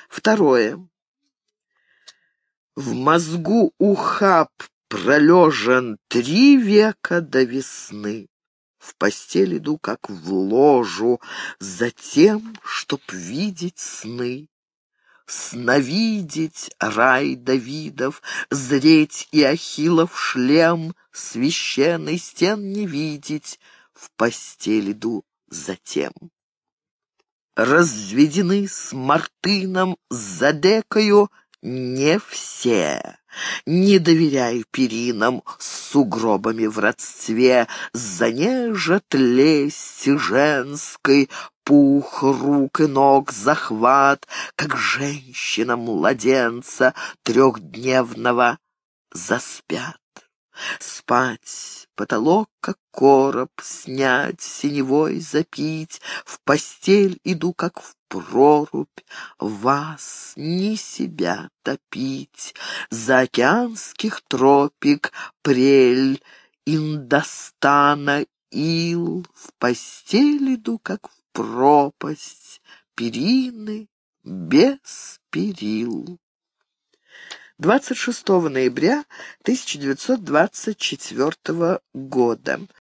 Второе. В мозгу ухаб пролежен 3 века до весны. В постель иду, как в ложу, затем, чтоб видеть сны. Сновидеть рай Давидов, зреть и Ахиллов шлем, священный стен не видеть, в постель иду затем. Разведены с Мартыном, с Задекою не все. Не доверяй перинам с сугробами в родстве, занежат лести женской, пух рук и ног захват, как женщина-младенца 3-дневного заспят. Спать, потолок, как короб, снять, синевой запить, в постель иду, как в прорубь, вас, не себя топить. За океанских тропик прель Индостана ил, в постель иду, как в пропасть, перины без перил. 26 ноября 1924 года.